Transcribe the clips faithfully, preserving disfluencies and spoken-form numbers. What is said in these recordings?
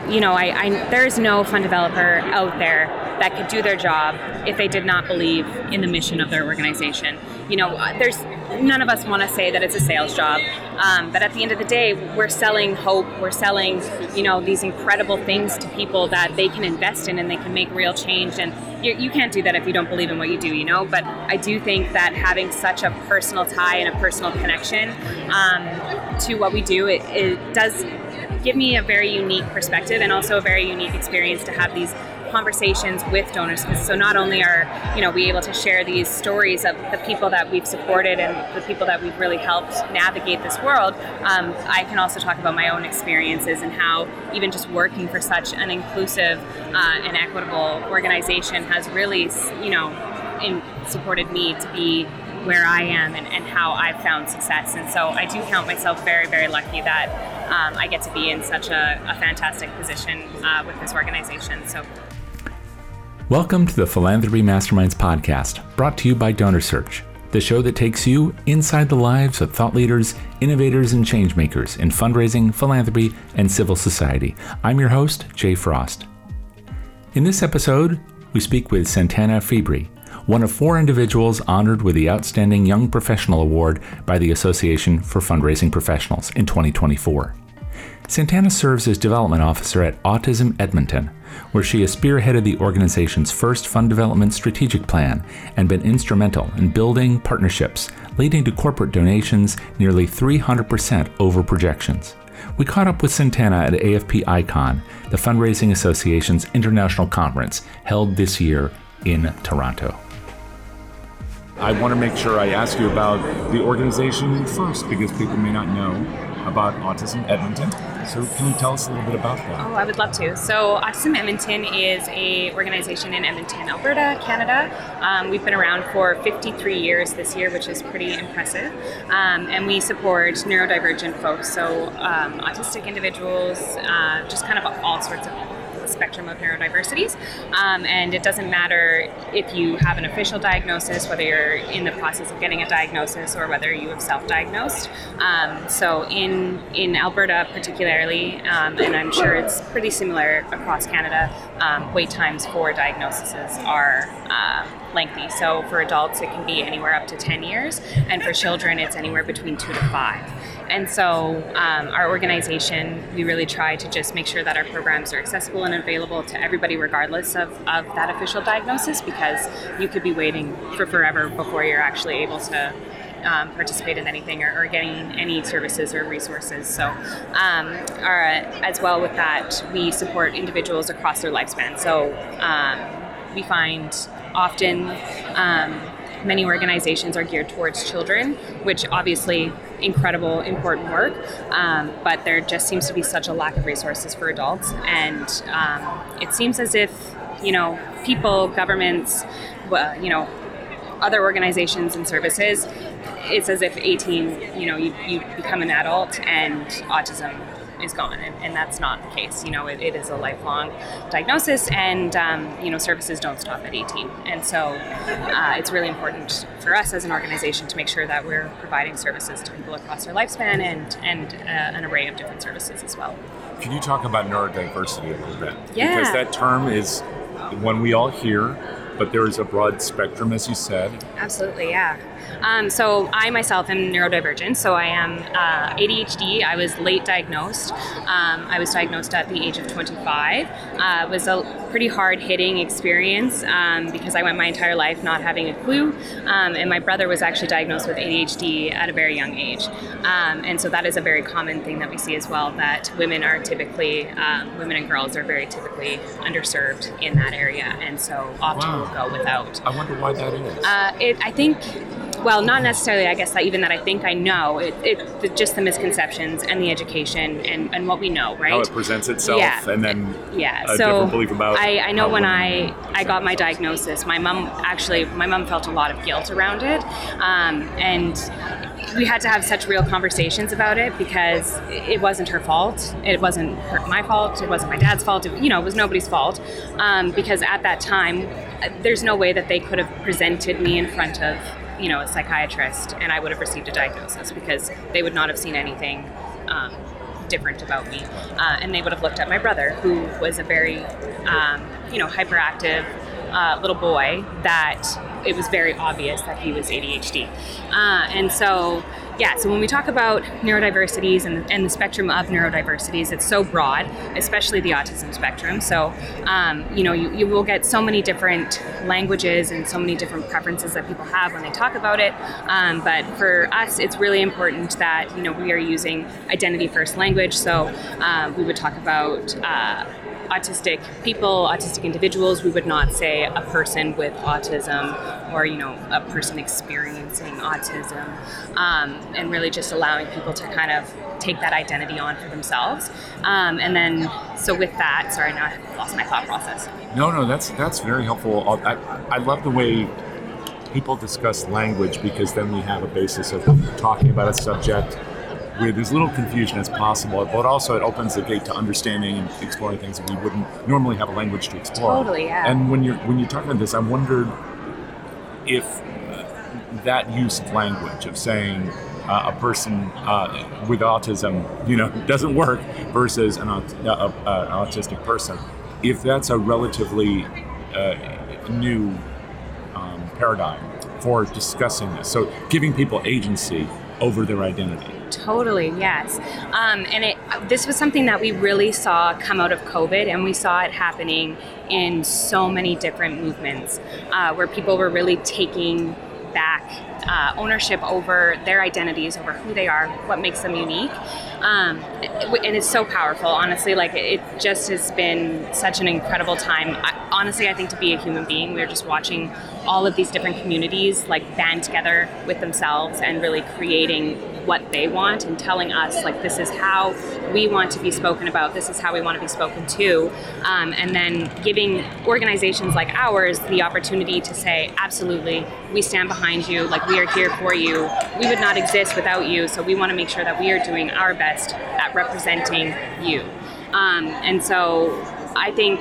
you know, I, I there's no fund developer out there that could do their job if they did not believe in the mission of their organization. You know, there's none of us want to say that it's a sales job, um, but at the end of the day, we're selling hope. We're selling, you know, these incredible things to people that they can invest in and they can make real change. And you, you can't do that if you don't believe in what you do, you know. But I do think that having such a personal tie and a personal connection um, to what we do, it, it does give me a very unique perspective and also a very unique experience to have these conversations with donors. So not only are, you know, we able to share these stories of the people that we've supported and the people that we've really helped navigate this world, um, I can also talk about my own experiences and how even just working for such an inclusive uh, and equitable organization has really, you know, in, supported me to be where I am and, and how I've found success. And so I do count myself very, very lucky that um, I get to be in such a, a fantastic position uh, with this organization. So. Welcome to the Philanthropy Masterminds podcast, brought to you by DonorSearch, the show that takes you inside the lives of thought leaders, innovators, and changemakers in fundraising, philanthropy, and civil society. I'm your host, Jay Frost. In this episode, we speak with Santana Fibri, one of four individuals honored with the Outstanding Young Professional Award by the Association for Fundraising Professionals in twenty twenty-four. Santana serves as Development Officer at Autism Edmonton, where she has spearheaded the organization's first fund development strategic plan and been instrumental in building partnerships, leading to corporate donations nearly three hundred percent over projections. We caught up with Santana at A F P Icon, the Fundraising Association's international conference held this year in Toronto. I want to make sure I ask you about the organization first, because people may not know about Autism Edmonton. So can you tell us a little bit about that? Oh, I would love to. So Autism Edmonton is a organization in Edmonton, Alberta, Canada. Um, we've been around for fifty-three years this year, which is pretty impressive. Um, and we support neurodivergent folks, so um, autistic individuals, uh, just kind of all sorts of spectrum of neurodiversities. Um, and it doesn't matter if you have an official diagnosis, whether you're in the process of getting a diagnosis or whether you have self-diagnosed. Um, so in, in Alberta particularly, um, and I'm sure it's pretty similar across Canada, um, wait times for diagnoses are uh, lengthy. So for adults, it can be anywhere up to ten years, and for children, it's anywhere between two to five. And so um, our organization, we really try to just make sure that our programs are accessible and available to everybody regardless of, of that official diagnosis, because you could be waiting for forever before you're actually able to um, participate in anything or, or getting any services or resources. So um, our, as well with that, we support individuals across their lifespan. So um, we find often um, many organizations are geared towards children, which obviously incredible, important work, um, but there just seems to be such a lack of resources for adults. And um, it seems as if, you know, people, governments, well, you know, other organizations and services, it's as if eighteen, you know, you, you become an adult and autism is gone, and, and that's not the case. You know, it, it is a lifelong diagnosis, and um, you know, services don't stop at eighteen. And so uh, it's really important for us as an organization to make sure that we're providing services to people across their lifespan and and uh, an array of different services as well. Can you talk about neurodiversity a little bit? Yeah. Because that term is one we all hear, but there is a broad spectrum, as you said. Absolutely, yeah. Um, so I myself am neurodivergent, so I am uh, A D H D. I was late diagnosed. Um, I was diagnosed at the age of twenty-five. Uh, it was a pretty hard-hitting experience um, because I went my entire life not having a clue, um, and my brother was actually diagnosed with A D H D at a very young age. Um, and so that is a very common thing that we see as well, that women are typically, um, women and girls are very typically underserved in that area, and so often Wow. will go without. I wonder why that is. Uh, it, I think, well, not necessarily, I guess, that even that I think I know, it, it the, just the misconceptions and the education and, and what we know, right? How it presents itself, yeah. and then yeah. a so different belief about I, I know how when women I, I got my diagnosis, my mom actually, my mom felt a lot of guilt around it, um, and we had to have such real conversations about it because it wasn't her fault. It wasn't her, my fault. It wasn't my dad's fault. It, you know, it was nobody's fault um, because at that time, there's no way that they could have presented me in front of, you know, a psychiatrist and I would have received a diagnosis because they would not have seen anything um, different about me. Uh, and they would have looked at my brother, who was a very, um, you know, hyperactive uh, little boy that it was very obvious that he was A D H D. Uh, and so, yeah, so when we talk about neurodiversities and, and the spectrum of neurodiversities, it's so broad, especially the autism spectrum. So, um, you know, you, you will get so many different languages and so many different preferences that people have when they talk about it. Um, but for us, it's really important that, you know, we are using identity first language. So uh, we would talk about uh, autistic people, autistic individuals. We would not say a person with autism or, you know, a person experiencing autism, um, and really just allowing people to kind of take that identity on for themselves. Um, and then, so with that, sorry, now I lost my thought process. No, no, that's that's very helpful. I, I love the way people discuss language, because then we have a basis of talking about a subject with as little confusion as possible, but also it opens the gate to understanding and exploring things that we wouldn't normally have a language to explore. Totally, yeah. And when you're when you're talking about this, I wondered if uh, that use of language, of saying uh, a person uh, with autism, you know, doesn't work versus an, aut- uh, uh, an autistic person, if that's a relatively uh, new um, paradigm for discussing this. So giving people agency over their identity. Totally, yes. Um, and it, this was something that we really saw come out of COVID, and we saw it happening in so many different movements, uh, where people were really taking back uh, ownership over their identities, over who they are, what makes them unique. Um, and it's so powerful, honestly. Like, it just has been such an incredible time. I, honestly, I think to be a human being, we're just watching all of these different communities like band together with themselves and really creating what they want and telling us, like, this is how we want to be spoken about, this is how we want to be spoken to, um, and then giving organizations like ours the opportunity to say, absolutely, we stand behind you, like, we are here for you, we would not exist without you, so we want to make sure that we are doing our best at representing you. Um, and so I think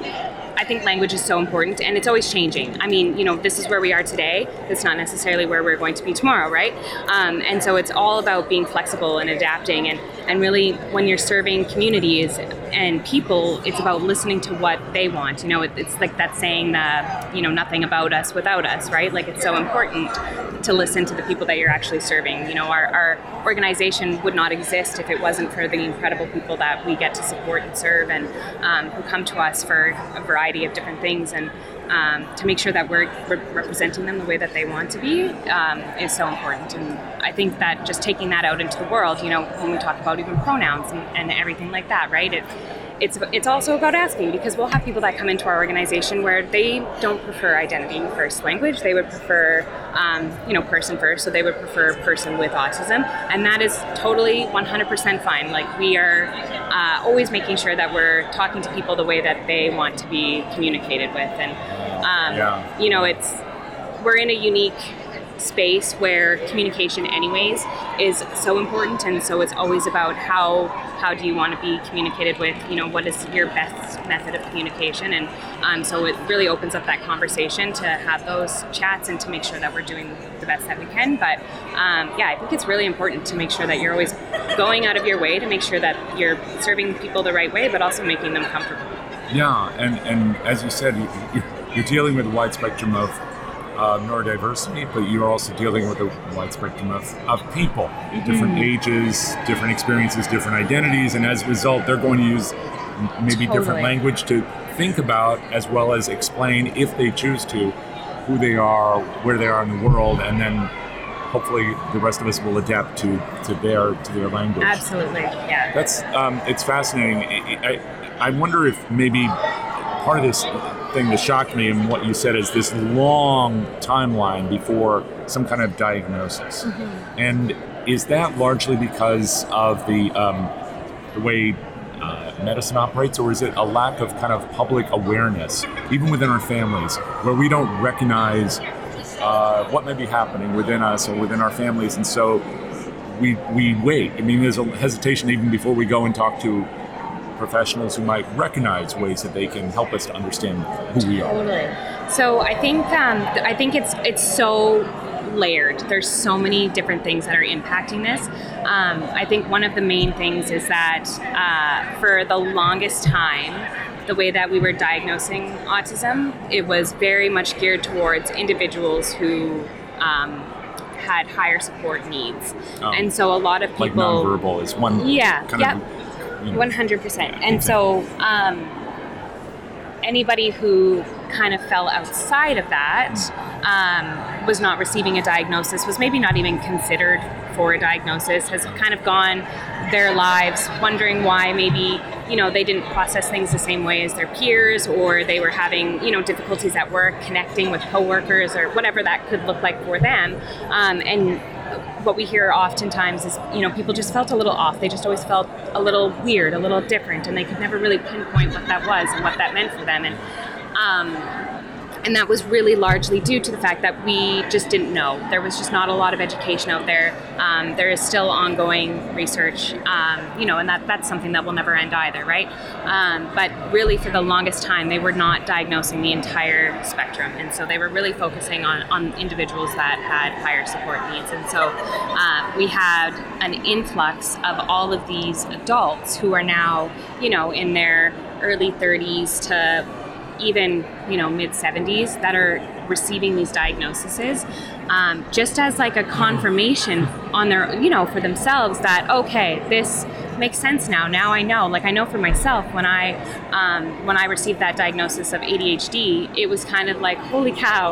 I think language is so important, and it's always changing. I mean, you know, this is where we are today. It's not necessarily where we're going to be tomorrow, right? Um, and so it's all about being flexible and adapting. And, and really, when you're serving communities and people, it's about listening to what they want. You know, it, it's like that saying, that, you know, nothing about us without us, right? Like, it's so important to listen to the people that you're actually serving. You know, our, our organization would not exist if it wasn't for the incredible people that we get to support and serve, and um, who come to us for a variety of different things, and um, to make sure that we're re- representing them the way that they want to be um, is so important. And I think that just taking that out into the world, you know, when we talk about even pronouns and, and everything like that, right? It, it's it's also about asking, because we'll have people that come into our organization where they don't prefer identity first language. They would prefer, um, you know, person first. So they would prefer person with autism, and that is totally one hundred percent fine. Like, we are uh, always making sure that we're talking to people the way that they want to be communicated with, and um, yeah. you know, it's we're in a unique space where communication anyways is so important, and so it's always about how how do you want to be communicated with, you know, what is your best method of communication, and um, so it really opens up that conversation to have those chats and to make sure that we're doing the best that we can. But um, yeah, I think it's really important to make sure that you're always going out of your way to make sure that you're serving people the right way, but also making them comfortable. Yeah, and, and as you said, you, you're dealing with a wide spectrum of Uh, neurodiversity, but you're also dealing with a wide spectrum of, of people, mm-hmm. different ages, different experiences, different identities, and as a result, they're going to use maybe totally. different language to think about, as well as explain, if they choose to, who they are, where they are in the world, and then hopefully the rest of us will adapt to, to their to their language. Absolutely, yeah. That's um, it's fascinating. I, I I wonder if maybe part of this thing that shocked me in what you said is this long timeline before some kind of diagnosis. Mm-hmm. And is that largely because of the um, the way uh, medicine operates, or is it a lack of kind of public awareness, even within our families, where we don't recognize uh, what may be happening within us or within our families, and so we we wait? I mean, there's a hesitation even before we go and talk to professionals who might recognize ways that they can help us to understand who we are. Totally. So I think um, I think it's it's so layered. There's so many different things that are impacting this. Um, I think one of the main things is that uh, for the longest time, the way that we were diagnosing autism, it was very much geared towards individuals who um, had higher support needs. Oh, and so a lot of people... Like nonverbal is one yeah, kind yep, of... You know, one hundred percent. And so um, anybody who kind of fell outside of that um, was not receiving a diagnosis, was maybe not even considered for a diagnosis, has kind of gone their lives wondering why maybe, you know, they didn't process things the same way as their peers, or they were having, you know, difficulties at work connecting with coworkers, or whatever that could look like for them. Um, and what we hear oftentimes is, you know, people just felt a little off. They just always felt a little weird, a little different, and they could never really pinpoint what that was and what that meant for them. And um, and that was really largely due to the fact that we just didn't know. There was just not a lot of education out there. Um, there is still ongoing research, um, you know, and that, that's something that will never end either, right? Um, but really, for the longest time, they were not diagnosing the entire spectrum. And so they were really focusing on, on individuals that had higher support needs. And so uh, we had an influx of all of these adults who are now, you know, in their early thirties to even, you know, mid seventies that are receiving these diagnoses, um, just as like a confirmation on their, you know, for themselves that, okay, this makes sense now. Now I know. Like I know for myself, when I um, when I received that diagnosis of A D H D, it was kind of like, holy cow,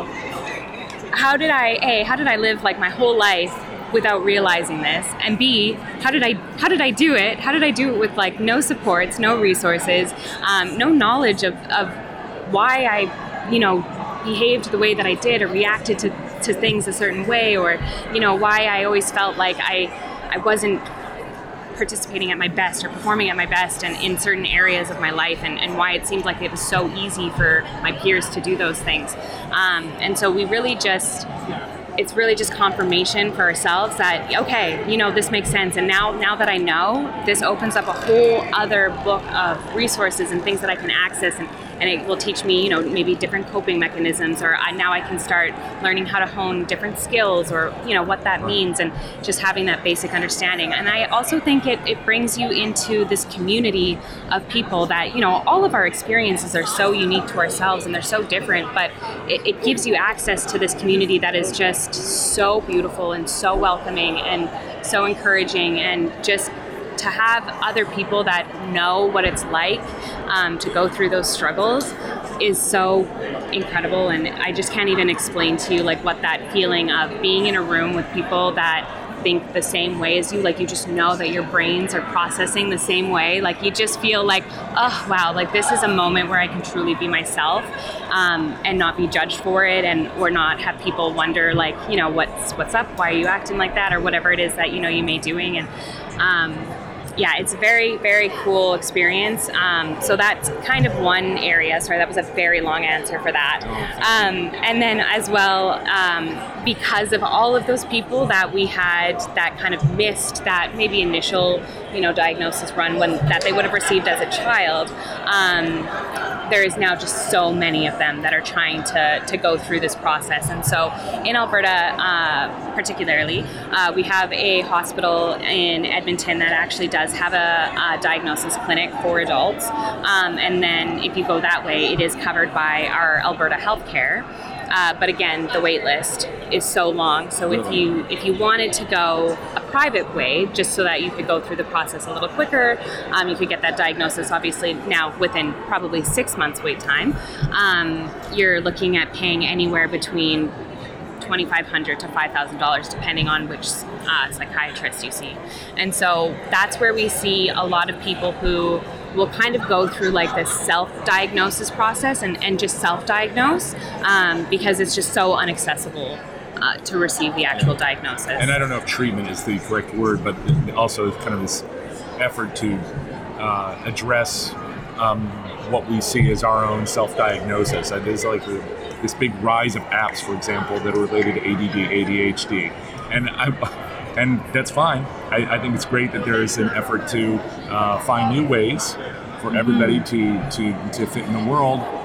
how did I, A, how did I live like my whole life without realizing this, and B, how did I how did I do it? How did I do it with like no supports, no resources, um, no knowledge of, of why I, you know, behaved the way that I did, or reacted to, to things a certain way, or, you know, why I always felt like I I wasn't participating at my best or performing at my best and in certain areas of my life, and, and why it seemed like it was so easy for my peers to do those things. Um, and so we really just, it's really just confirmation for ourselves that, okay, you know, this makes sense. And now, now that I know, this opens up a whole other book of resources and things that I can access, and, and it will teach me, you know, maybe different coping mechanisms, or I, now I can start learning how to hone different skills, or, you know, what that means, and just having that basic understanding. And I also think it, it brings you into this community of people that, you know, all of our experiences are so unique to ourselves and they're so different, but it, it gives you access to this community that is just so beautiful and so welcoming and so encouraging, and just to have other people that know what it's like um, to go through those struggles is so incredible. And I just can't even explain to you like what that feeling of being in a room with people that think the same way as you, like you just know that your brains are processing the same way, like you just feel like, oh wow, like this is a moment where I can truly be myself, um, and not be judged for it, and or not have people wonder like, you know, what's what's up, why are you acting like that, or whatever it is that, you know, you may be doing. And um, yeah, it's a very, very cool experience. Um, so that's kind of one area. Sorry, that was a very long answer for that. Um, and then as well, um, because of all of those people that we had that kind of missed that maybe initial, you know, diagnosis run when that they would have received as a child, um, there is now just so many of them that are trying to, to go through this process. And so in Alberta, uh, particularly, uh, we have a hospital in Edmonton that actually does have a, a diagnosis clinic for adults. Um, and then if you go that way, it is covered by our Alberta Healthcare. Uh, but again, the wait list is so long. So if you if you wanted to go a private way, just so that you could go through the process a little quicker, um, you could get that diagnosis obviously now within probably six months wait time. Um, you're looking at paying anywhere between twenty-five hundred dollars to five thousand dollars depending on which uh, psychiatrist you see. And so that's where we see a lot of people who will kind of go through like this self-diagnosis process and, and just self-diagnose um, because it's just so inaccessible uh, to receive the actual diagnosis. And I don't know if treatment is the correct word, but also kind of this effort to uh, address um, what we see as our own self-diagnosis. There's like a, this big rise of apps, for example, that are related to A D D, A D H D. And I, and that's fine. I, I think it's great that there is an effort to uh, find new ways for everybody to, to, to fit in the world.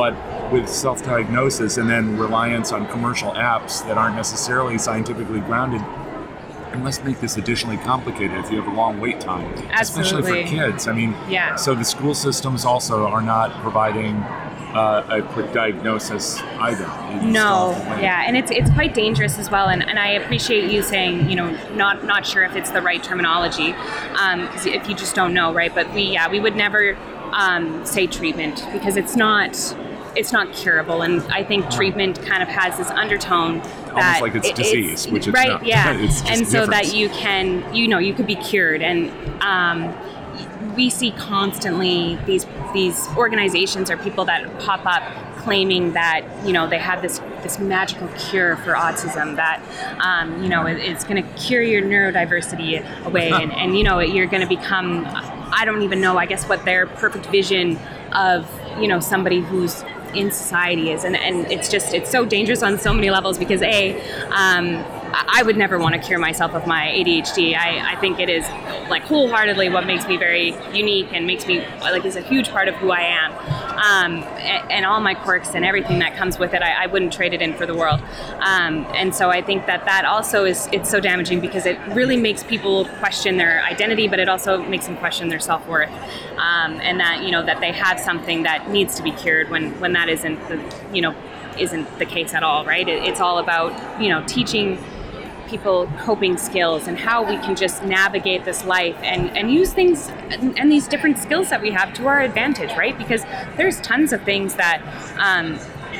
but with self-diagnosis and then reliance on commercial apps that aren't necessarily scientifically grounded, it must make this additionally complicated if you have a long wait time, especially Absolutely. for kids. I mean, Yeah. so the school systems also are not providing uh, a quick diagnosis either. You still No, have to wait. yeah, and it's it's quite dangerous as well. And, and I appreciate you saying, you know, not not sure if it's the right terminology, because if you just don't know, right? But we, yeah, we would never um, say treatment because it's not it's not curable. And I think treatment kind of has this undertone that Almost like it's it- disease, which it's right, not. yeah, It's just and so difference. that you can, you know, you could be cured. And um, we see constantly these these organizations or people that pop up claiming that, you know, they have this this magical cure for autism that um, you know it, it's going to cure your neurodiversity away and, and you know you're going to become, I don't even know, I guess what their perfect vision of, you know, somebody who's in society is. And, and it's just, it's so dangerous on so many levels because A, um, I would never want to cure myself of my A D H D. I, I think it is like wholeheartedly what makes me very unique and makes me like is a huge part of who I am. Um, and, and all my quirks and everything that comes with it, I, I wouldn't trade it in for the world. Um, and so I think that that also is, it's so damaging because it really makes people question their identity, but it also makes them question their self-worth. Um, and that, you know, that they have something that needs to be cured when, when that isn't the, you know, isn't the case at all, right? It, it's all about, you know, teaching people coping skills and how we can just navigate this life and, and use things and, and these different skills that we have to our advantage, right? Because there's tons of things that, um,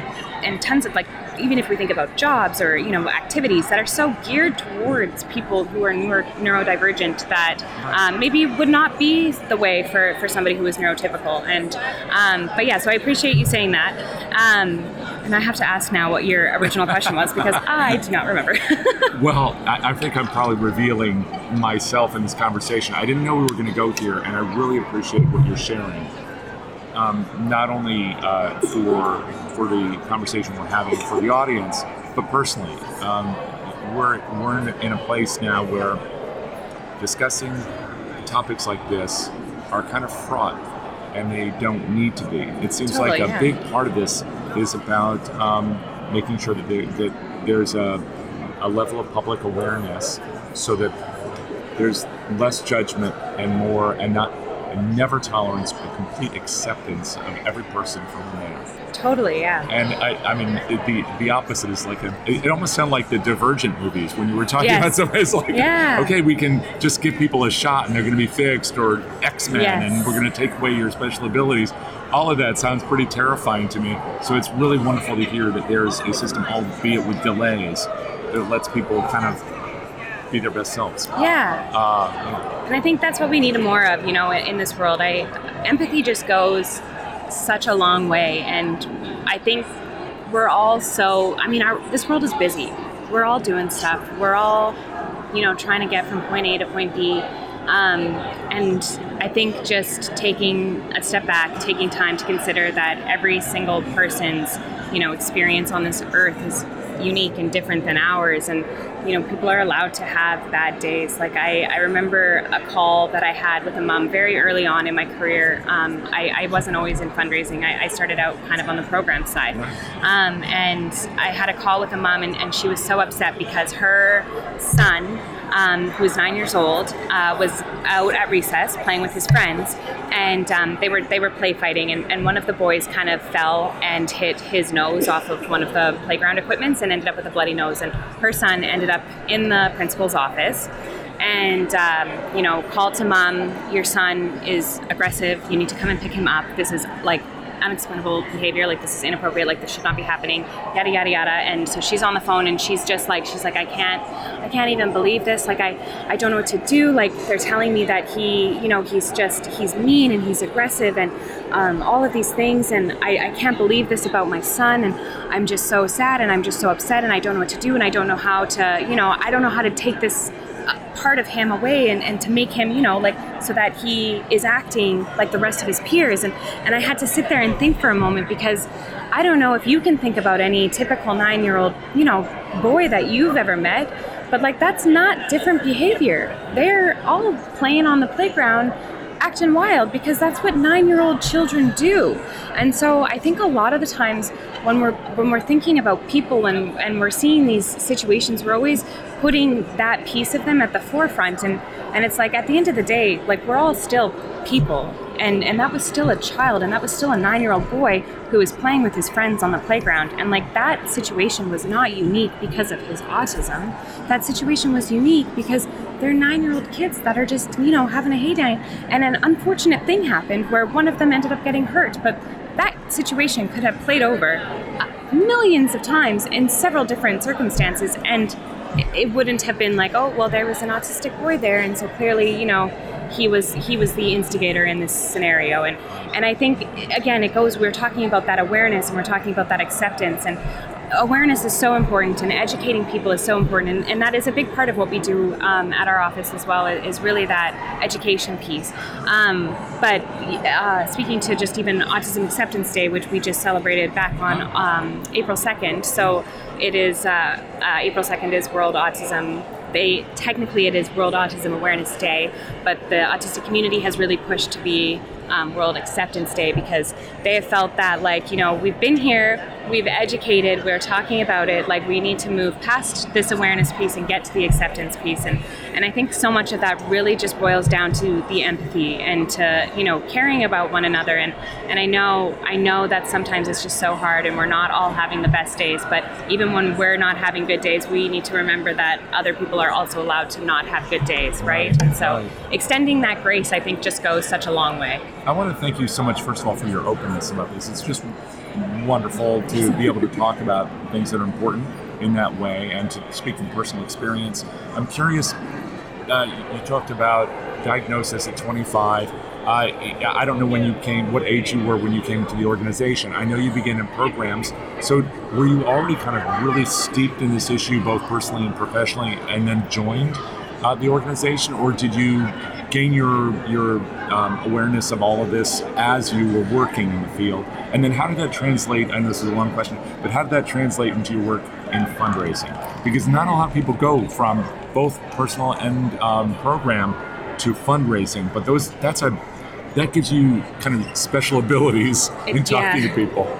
and tons of like, even if we think about jobs or, you know, activities that are so geared towards people who are neuro, neurodivergent that um, maybe would not be the way for, for somebody who is neurotypical. And, um, but yeah, so I appreciate you saying that. Um, and I have to ask now what your original question was because I do not remember. Well, I, I think I'm probably revealing myself in this conversation. I didn't know we were going to go here, and I really appreciate what you're sharing. Um, not only uh, for for the conversation we're having for the audience, but personally, um, we're we're in, in a place now where discussing topics like this are kind of fraught, and they don't need to be. It seems Totally, like a yeah. big part of this is about um, making sure that, there, that there's a, a level of public awareness, so that there's less judgment and more, and not and never tolerance, but complete acceptance of every person for who they are. Totally, yeah. And I, I mean, it, the the opposite is like a. It almost sounded like the Divergent movies when you were talking Yes. about somebody. It's like, Yeah. okay, we can just give people a shot and they're going to be fixed, or X-Men, Yes. and we're going to take away your special abilities. All of that sounds pretty terrifying to me. So it's really wonderful to hear that there's a system, albeit with delays, that lets people kind of be their best selves. Yeah. Uh, And I think that's what we need more of, you know, in this world. I empathy just goes such a long way, and I think we're all so. I mean, our this world is busy. We're all doing stuff. We're all, you know, trying to get from point A to point B. Um, and I think just taking a step back, taking time to consider that every single person's, you know, experience on this earth is unique and different than ours, and you know, people are allowed to have bad days. Like I, I remember a call that I had with a mom very early on in my career. Um, I, I wasn't always in fundraising. I, I started out kind of on the program side. Um, and I had a call with a mom, and, and she was so upset because her son, um, who was nine years old, uh, was out at recess playing with his friends, and um, they were they were play fighting, and, and one of the boys kind of fell and hit his nose off of one of the playground equipments and ended up with a bloody nose. And her son ended up in the principal's office and, um, you know, called to mom, your son is aggressive, you need to come and pick him up. This is like unexplainable behavior, like this is inappropriate, like this should not be happening, yada yada yada. And so she's on the phone and she's just like, she's like, I can't, I can't even believe this. Like I, I don't know what to do. Like they're telling me that he, you know, he's just, he's mean and he's aggressive and um, all of these things. And I, I can't believe this about my son. And I'm just so sad and I'm just so upset and I don't know what to do. And I don't know how to, you know, I don't know how to take this part of him away and, and to make him, you know, like so that he is acting like the rest of his peers. And, and I had to sit there and think for a moment because I don't know if you can think about any typical nine-year-old, you know, boy that you've ever met, but like that's not different behavior. They're all playing on the playground acting wild, because that's what nine-year-old children do. And so I think a lot of the times when we're when we're thinking about people and, and we're seeing these situations, we're always putting that piece of them at the forefront. And, and it's like, at the end of the day, like, we're all still people. And, and that was still a child, and that was still a nine-year-old boy who was playing with his friends on the playground. And like, that situation was not unique because of his autism. That situation was unique because they're nine-year-old kids that are just, you know, having a heyday. And an unfortunate thing happened where one of them ended up getting hurt. But that situation could have played over millions of times in several different circumstances. And it wouldn't have been like, oh, well, there was an autistic boy there, and so clearly, you know, he was he was the instigator in this scenario. And and I think, again, it goes, we're talking about that awareness, and we're talking about that acceptance, and awareness is so important, and educating people is so important, and, and that is a big part of what we do um, at our office as well, is really that education piece. Um, but uh, speaking to just even Autism Acceptance Day, which we just celebrated back on um, April second, so it is, uh, uh, April second is World Autism They, technically it is World Autism Awareness Day, but the autistic community has really pushed to be um, World Acceptance Day, because they have felt that, like, you know, we've been here, we've educated, we're talking about it, like, we need to move past this awareness piece and get to the acceptance piece. And, and I think so much of that really just boils down to the empathy and to, you know, caring about one another. And, and I know, I know that sometimes it's just so hard, and we're not all having the best days, but even when we're not having good days, we need to remember that other people are also allowed to not have good days, right? And so extending that grace, I think, just goes such a long way. I want to thank you so much, first of all, for your openness about this. It's just wonderful to be able to talk about things that are important in that way and to speak from personal experience. I'm curious, uh, you talked about diagnosis at twenty-five. Uh, I don't know when you came, what age you were when you came to the organization. I know you began in programs, so were you already kind of really steeped in this issue, both personally and professionally, and then joined uh, the organization, or did you gain your your um, awareness of all of this as you were working in the field? And then how did that translate, I know this is a long question, but how did that translate into your work in fundraising? Because not a lot of people go from both personal and um, program to fundraising, but those that's a that gives you kind of special abilities in talking yeah. to people.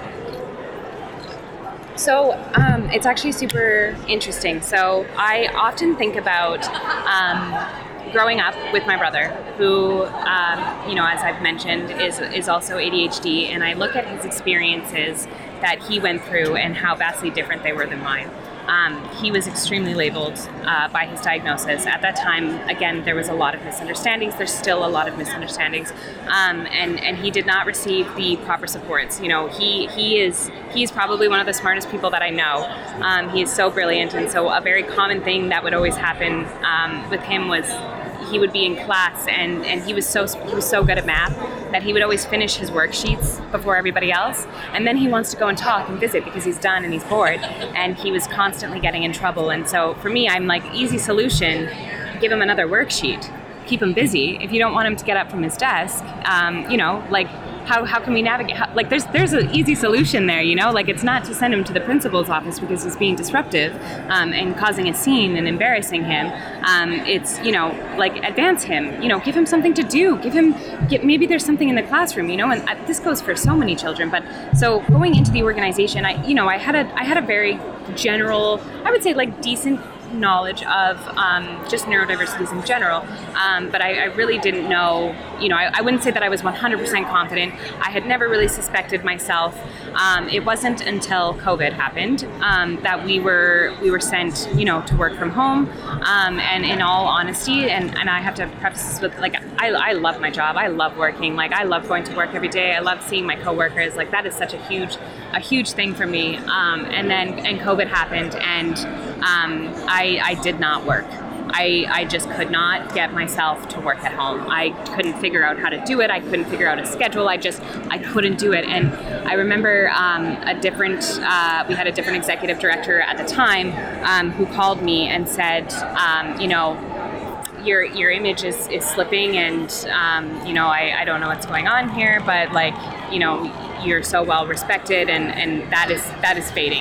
So um, it's actually super interesting. So I often think about um, growing up with my brother, who, um, you know, as I've mentioned, is is also A D H D, and I look at his experiences that he went through and how vastly different they were than mine. Um, he was extremely labeled uh, by his diagnosis. At that time, again, there was a lot of misunderstandings. There's still a lot of misunderstandings, um, and and he did not receive the proper supports. You know, he he is he's probably one of the smartest people that I know. Um, he is so brilliant, and so a very common thing that would always happen um, with him was he would be in class, and, and he was so he was so good at math that he would always finish his worksheets before everybody else, and then he wants to go and talk and visit because he's done and he's bored, and he was constantly getting in trouble. And so for me, I'm like, easy solution, give him another worksheet, keep him busy. If you don't want him to get up from his desk, um, you know, like, How, how can we navigate? How, like, there's there's an easy solution there, you know? Like, it's not to send him to the principal's office because he's being disruptive um, and causing a scene and embarrassing him. Um, it's, you know, like, advance him. You know, give him something to do. Give him, get, maybe there's something in the classroom, you know? And I, this goes for so many children. But so going into the organization, I, you know, I had a I had a very general, I would say, like, decent knowledge of um, just neurodiversities in general, um, but I, I really didn't know, you know, I, I wouldn't say that I was one hundred percent confident. I had never really suspected myself. Um, it wasn't until COVID happened um, that we were we were sent, you know, to work from home, um, and in all honesty, and, and I have to preface this with, like, I, I love my job. I love working. Like, I love going to work every day. I love seeing my coworkers. Like, that is such a huge, a huge thing for me. Um, and then, and COVID happened, and um, I I, I did not work. I, I just could not get myself to work at home. I couldn't figure out how to do it. I couldn't figure out a schedule. I just, I couldn't do it. And I remember um, a different, uh, we had a different executive director at the time um, who called me and said, um, you know, your your image is, is slipping, and, um, you know, I, I don't know what's going on here, but, like, you know, you're so well respected, and, and that is that is fading.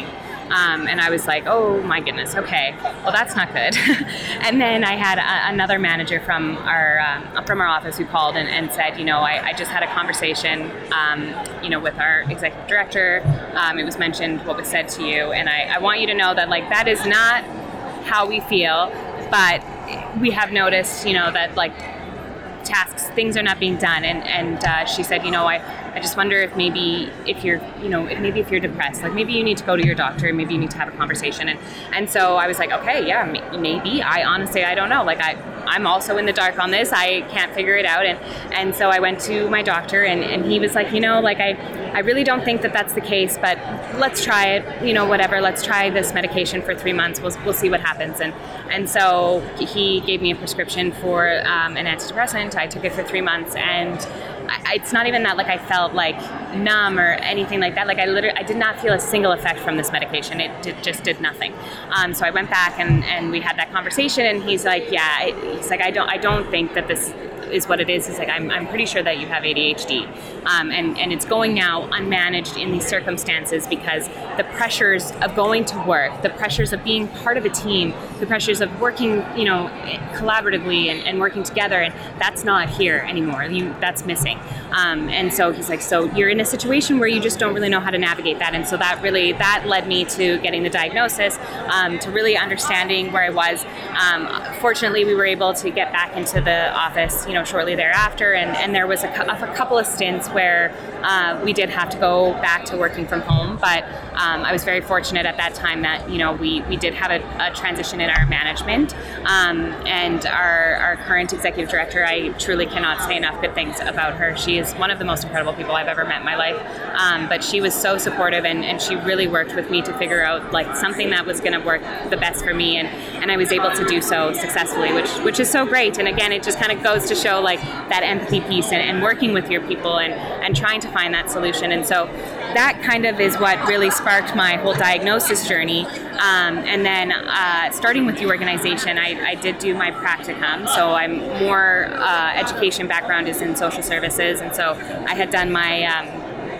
Um, and I was like, oh my goodness, okay, well that's not good. And then I had a, another manager from our um, from our office who called and, and said, you know, I, I just had a conversation, um, you know, with our executive director. Um, it was mentioned what was said to you, and I, I want you to know that like that is not how we feel, but we have noticed, you know, that like tasks, things are not being done. And, and uh, she said, you know, I, I just wonder if maybe if you're, you know, if maybe if you're depressed, like maybe you need to go to your doctor and maybe you need to have a conversation. And, and so I was like, okay, yeah, maybe. I honestly, I don't know. Like I, I'm also in the dark on this. I can't figure it out. And, and so I went to my doctor and, and he was like, you know, like I, I really don't think that that's the case, but let's try it, you know, whatever. Let's try this medication for three months. We'll, we'll see what happens. And, and so he gave me a prescription for um, an antidepressant. I took it for three months and I, it's not even that like I felt like numb or anything like that. Like I literally, I did not feel a single effect from this medication. It did, just did nothing. Um, so I went back and, and we had that conversation and he's like, yeah, he's like, I don't, I don't think that this is what it is. He's like, I'm, I'm pretty sure that you have A D H D. Um, and, and it's going now unmanaged in these circumstances because the pressures of going to work, the pressures of being part of a team, the pressures of working, you know, collaboratively and, and working together, and that's not here anymore. You, that's missing. Um, and so he's like, so you're in a situation where you just don't really know how to navigate that. And so that really, that led me to getting the diagnosis, um, to really understanding where I was. Um, fortunately, we were able to get back into the office, you know, shortly thereafter, and, and there was a, a couple of stints where uh, we did have to go back to working from home, but um, I was very fortunate at that time that, you know, we, we did have a, a transition in our management, um, and our, our current executive director, I truly cannot say enough good things about her. She is one of the most incredible people I've ever met in my life, um, but she was so supportive, and, and she really worked with me to figure out like something that was going to work the best for me, and, and I was able to do so successfully, which which is so great. And again, it just kind of goes to show like that empathy piece and, and working with your people and, and trying to find that solution. And so that kind of is what really sparked my whole diagnosis journey. Um, and then uh, starting with the organization, I, I did do my practicum. So I'm more uh, education background is in social services. And so I had done my um,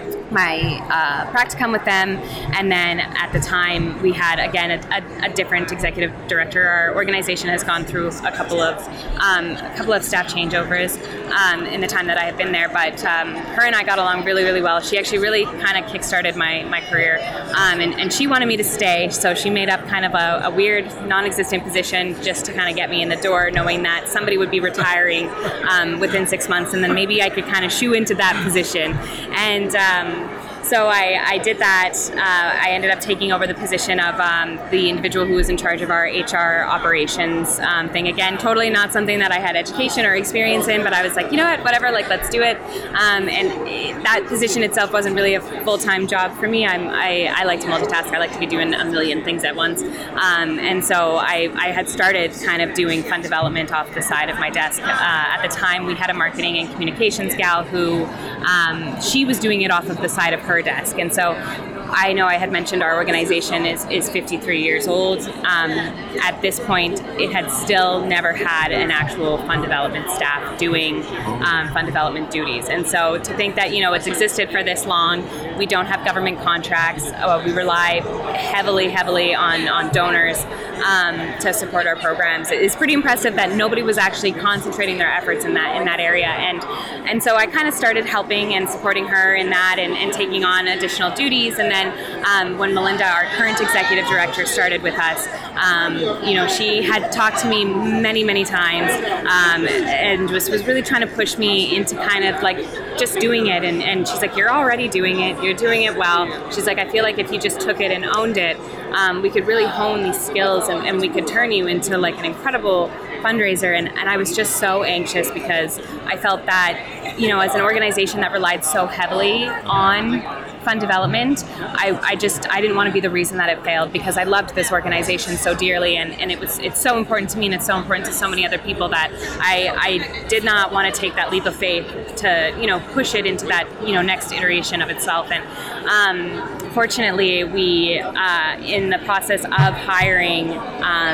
my uh, practicum with them, and then at the time we had again a, a, a different executive director. Our organization has gone through a couple of um, a couple of staff changeovers um, in the time that I have been there, but um, her and I got along really really well. She actually really kind of kickstarted my my career, um, and, and she wanted me to stay, so she made up kind of a, a weird non-existent position just to kind of get me in the door, knowing that somebody would be retiring um, within six months, and then maybe I could kind of shoe into that position. And um, So I, I did that. Uh, I ended up taking over the position of um, the individual who was in charge of our H R operations um, thing. Again, totally not something that I had education or experience in, but I was like, you know what, whatever, like, let's do it. Um, and it, that position itself wasn't really a full-time job for me. I'm, I, I like to multitask. I like to be doing a million things at once. Um, and so I, I had started kind of doing fund development off the side of my desk. Uh, at the time, we had a marketing and communications gal who, um, she was doing it off of the side of her desk. And so I know I had mentioned our organization is, is fifty-three years old. Um, at this point, it had still never had an actual fund development staff doing um, fund development duties. And so to think that, you know, it's existed for this long, we don't have government contracts, uh, we rely heavily, heavily on, on donors um, to support our programs. It's pretty impressive that nobody was actually concentrating their efforts in that in that area. And and so I kind of started helping and supporting her in that and, and taking on additional duties. And then um, when Melinda, our current executive director, started with us, um, you know, she had talked to me many, many times um, and was, was really trying to push me into kind of like just doing it. And, and she's like, you're already doing it. You're doing it well. She's like, I feel like if you just took it and owned it, um, we could really hone these skills and, and we could turn you into like an incredible fundraiser. And, and I was just so anxious because I felt that, you know, as an organization that relied so heavily on fund development, I, I just, I didn't want to be the reason that it failed, because I loved this organization so dearly, and, and it was, it's so important to me, and it's so important to so many other people that I, I did not want to take that leap of faith to, you know, push it into that, you know, next iteration of itself. And um, fortunately, we, uh, in the process of hiring um,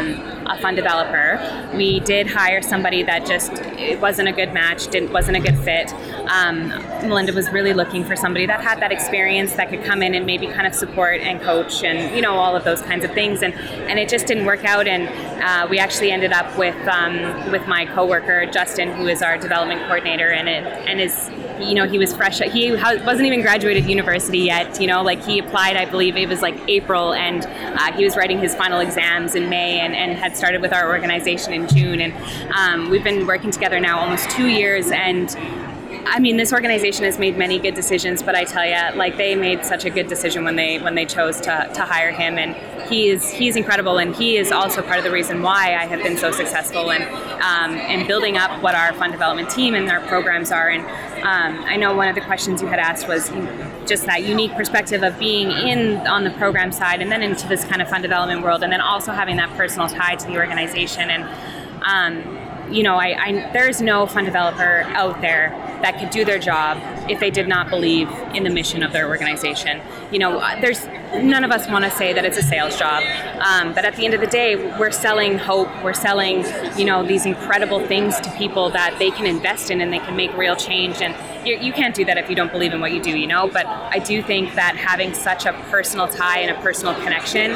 a fund developer. We did hire somebody that just, it wasn't a good match, didn't wasn't a good fit. Um, Melinda was really looking for somebody that had that experience, that could come in and maybe kind of support and coach and, you know, all of those kinds of things. And, and it just didn't work out. And uh, we actually ended up with um, with my coworker, Justin, who is our development coordinator, and it, and is, you know, he was fresh. He wasn't even graduated university yet, you know, like he applied, I believe it was like April, and uh, he was writing his final exams in May, and, and had started with our organization in June. And um, we've been working together now almost two years. And I mean, this organization has made many good decisions, but I tell you, like, they made such a good decision when they when they chose to, to hire him, and he is he's incredible, and he is also part of the reason why I have been so successful in um, in building up what our fund development team and our programs are. And um, I know one of the questions you had asked was just that unique perspective of being in on the program side and then into this kind of fund development world, and then also having that personal tie to the organization. And um, you know, I, I there's no fund developer out there that could do their job if they did not believe in the mission of their organization. You know, there's none of us want to say that it's a sales job, um, but at the end of the day, we're selling hope. We're selling, you know, these incredible things to people that they can invest in and they can make real change. And you, you can't do that if you don't believe in what you do, you know. But I do think that having such a personal tie and a personal connection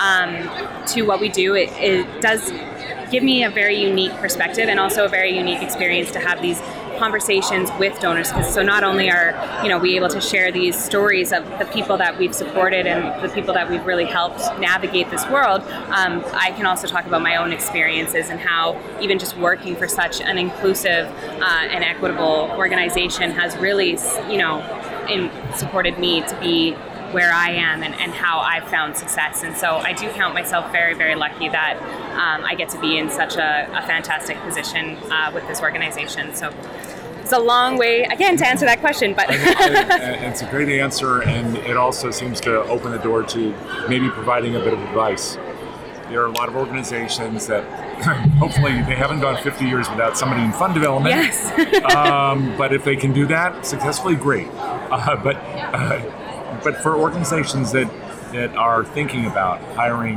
um, to what we do, it, it does give me a very unique perspective and also a very unique experience to have these conversations with donors. So not only are, you know, we able to share these stories of the people that we've supported and the people that we've really helped navigate this world, um, I can also talk about my own experiences and how even just working for such an inclusive uh, and equitable organization has really, you know, in, supported me to be where I am and, and how I've found success. And so I do count myself very, very lucky that um, I get to be in such a, a fantastic position uh, with this organization. So it's a long way, again, to answer that question, but it's a great answer, and it also seems to open the door to maybe providing a bit of advice. There are a lot of organizations that hopefully they haven't gone fifty years without somebody in fund development. Yes. um, but if they can do that successfully, great. Uh, but uh, But for organizations that, that are thinking about hiring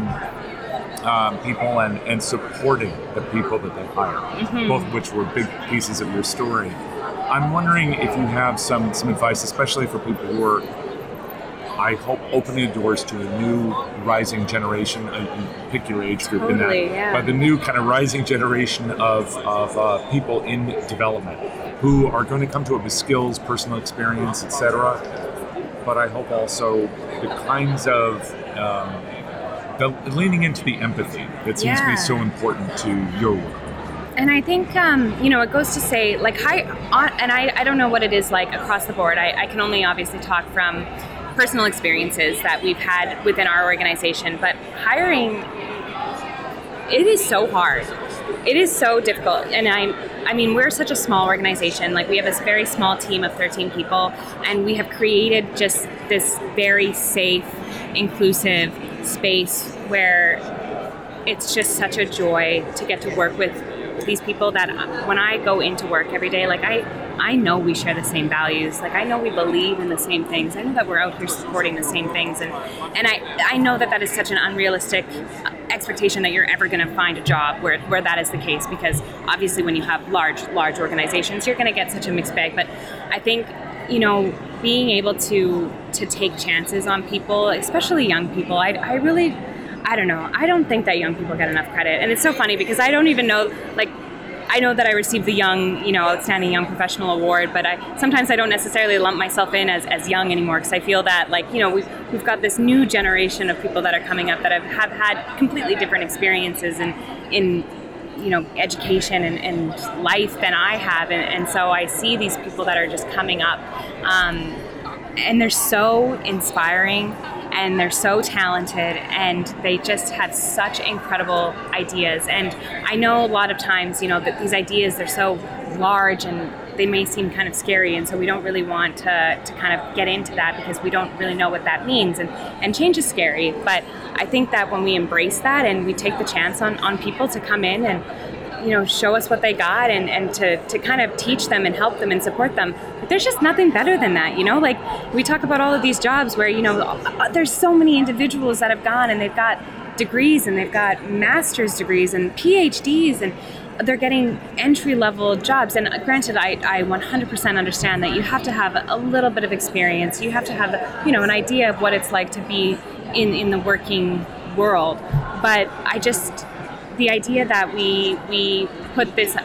um, people and, and supporting the people that they hire, mm-hmm. both of which were big pieces of your story, I'm wondering if you have some, some advice, especially for people who are, I hope, opening doors to a new rising generation. Uh, pick your age group totally, in that, yeah. but the new kind of rising generation of, of uh, people in development who are going to come to it with skills, personal experience, et cetera. But I hope also the kinds of um, the leaning into the empathy that seems yeah. to be so important to your work. And I think, um, you know, it goes to say, like, hi, on, and I, I don't know what it is like across the board. I, I can only obviously talk from personal experiences that we've had within our organization, but hiring, it is so hard. It is so difficult. And I I mean, we're such a small organization. Like, we have this very small team of thirteen people, and we have created just this very safe, inclusive space where it's just such a joy to get to work with these people that when I go into work every day, like I, I know we share the same values. Like, I know we believe in the same things. I know that we're out here supporting the same things. And, and I, I know that that is such an unrealistic expectation that you're ever going to find a job where, where that is the case, because obviously when you have large, large organizations, you're going to get such a mixed bag. But I think, you know, being able to, to take chances on people, especially young people, I, I really... I don't know. I don't think that young people get enough credit. And it's so funny because I don't even know, like, I know that I received the Young, you know, Outstanding Young Professional Award, but I sometimes I don't necessarily lump myself in as, as young anymore, because I feel that, like, you know, we've, we've got this new generation of people that are coming up that have, have had completely different experiences in, in you know, education and, and life than I have. And, and so I see these people that are just coming up, um, and they're so inspiring. And they're so talented, and they just have such incredible ideas. And I know a lot of times, you know, that these ideas, they're so large and they may seem kind of scary, and so we don't really want to, to kind of get into that because we don't really know what that means. And, and change is scary, but I think that when we embrace that and we take the chance on, on people to come in and, you know, show us what they got and, and to, to kind of teach them and help them and support them. But there's just nothing better than that, you know? Like, we talk about all of these jobs where, you know, there's so many individuals that have gone and they've got degrees and they've got master's degrees and P H Ds, and they're getting entry-level jobs. And granted, I, I one hundred percent understand that you have to have a little bit of experience. You have to have, you know, an idea of what it's like to be in, in the working world. But I just, the idea that we we put this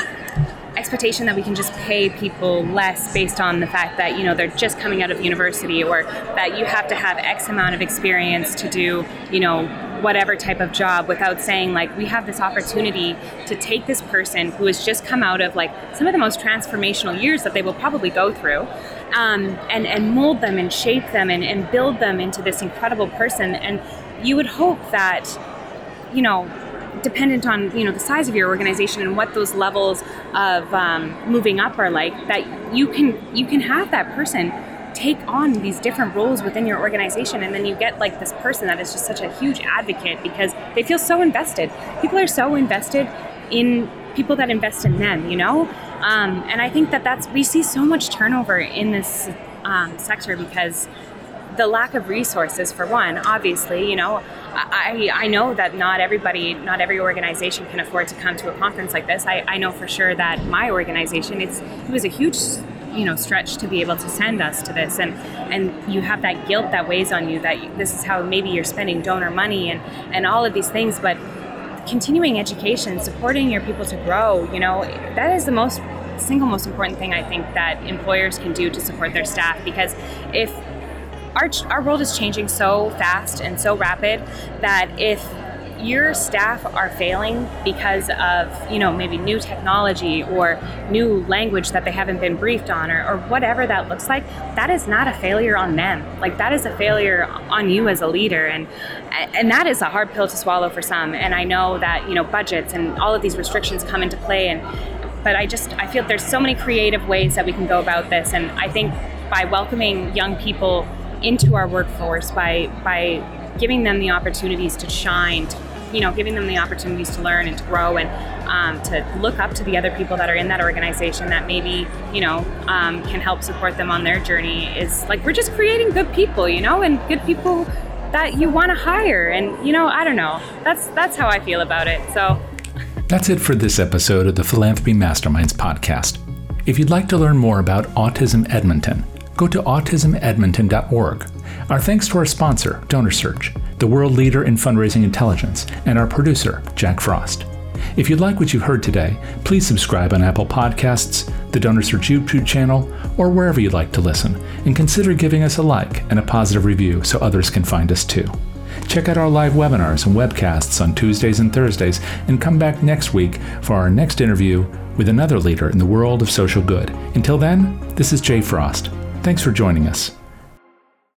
expectation that we can just pay people less based on the fact that, you know, they're just coming out of university, or that you have to have X amount of experience to do, you know, whatever type of job, without saying, like, we have this opportunity to take this person who has just come out of, like, some of the most transformational years that they will probably go through, um, and, and mold them and shape them and, and build them into this incredible person. And you would hope that, you know, dependent on, you know, the size of your organization and what those levels of um, moving up are like, that you can you can have that person take on these different roles within your organization, and then you get like this person that is just such a huge advocate because they feel so invested. People are so invested in people that invest in them, you know? Um, and I think that that's, we see so much turnover in this um, sector because the lack of resources, for one, obviously, you know, I, I know that not everybody, not every organization can afford to come to a conference like this. I, I know for sure that my organization, it's, it was a huge, you know, stretch to be able to send us to this. And, and you have that guilt that weighs on you that you, this is how maybe you're spending donor money and, and all of these things. But continuing education, supporting your people to grow, you know, that is the most single most important thing I think that employers can do to support their staff. Because if Our, our world is changing so fast and so rapid that if your staff are failing because of, you know, maybe new technology or new language that they haven't been briefed on, or, or whatever that looks like, that is not a failure on them. Like, that is a failure on you as a leader. And and that is a hard pill to swallow for some. And I know that, you know, budgets and all of these restrictions come into play. And but I just, I feel there's so many creative ways that we can go about this. And I think by welcoming young people into our workforce, by by giving them the opportunities to shine, to, you know, giving them the opportunities to learn and to grow, and um, to look up to the other people that are in that organization that maybe, you know, um, can help support them on their journey, is like, we're just creating good people, you know, and good people that you want to hire. And, you know, I don't know, that's that's how I feel about it. So that's it for this episode of the Philanthropy Masterminds podcast. If you'd like to learn more about Autism Edmonton, go to autism edmonton dot org. Our thanks to our sponsor, DonorSearch, the world leader in fundraising intelligence, and our producer, Jack Frost. If you like what you heard today, please subscribe on Apple Podcasts, the DonorSearch YouTube channel, or wherever you'd like to listen, and consider giving us a like and a positive review so others can find us too. Check out our live webinars and webcasts on Tuesdays and Thursdays, and come back next week for our next interview with another leader in the world of social good. Until then, this is Jay Frost. Thanks for joining us.